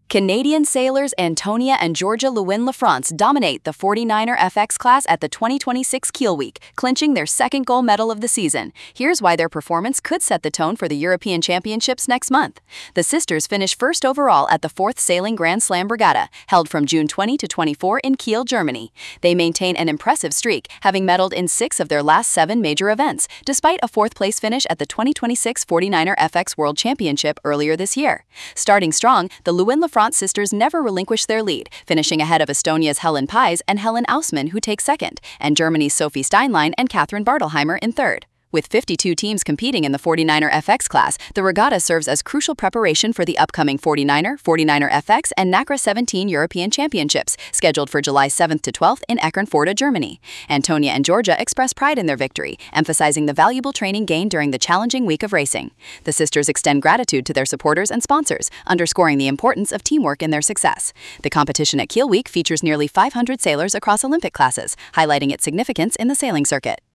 Canadian sailors Antonia and Georgia Lewin-Lafrance dominate the 49er FX class at the 2026 Kiel Week, clinching their second gold medal of the season. Here's why their performance could set the tone for the European Championships next month. The sisters finished first overall at the 4th Sailing Grand Slam Regatta, held from June 20 to 24 in Kiel, Germany. They maintain an impressive streak, having medaled in 6 of their last 7 major events, despite a 4th-place finish at the 2026 49er FX World Championship earlier this year. Starting strong, the Lewin-Lafrance sisters never relinquished their lead, finishing ahead of Estonia's Helen Pais and Helen Ausmann, who take second, and Germany's Sophie Steinlein and Kathryn Bartelheimer in third. With 52 teams competing in the 49er FX class, the regatta serves as crucial preparation for the upcoming 49er, 49er FX, and NACRA 17 European Championships, scheduled for July 7th to 12th in Eckernförde, Germany. Antonia and Georgia express pride in their victory, emphasizing the valuable training gained during the challenging week of racing. The sisters extend gratitude to their supporters and sponsors, underscoring the importance of teamwork in their success. The competition at Kiel Week features nearly 500 sailors across Olympic classes, highlighting its significance in the sailing circuit.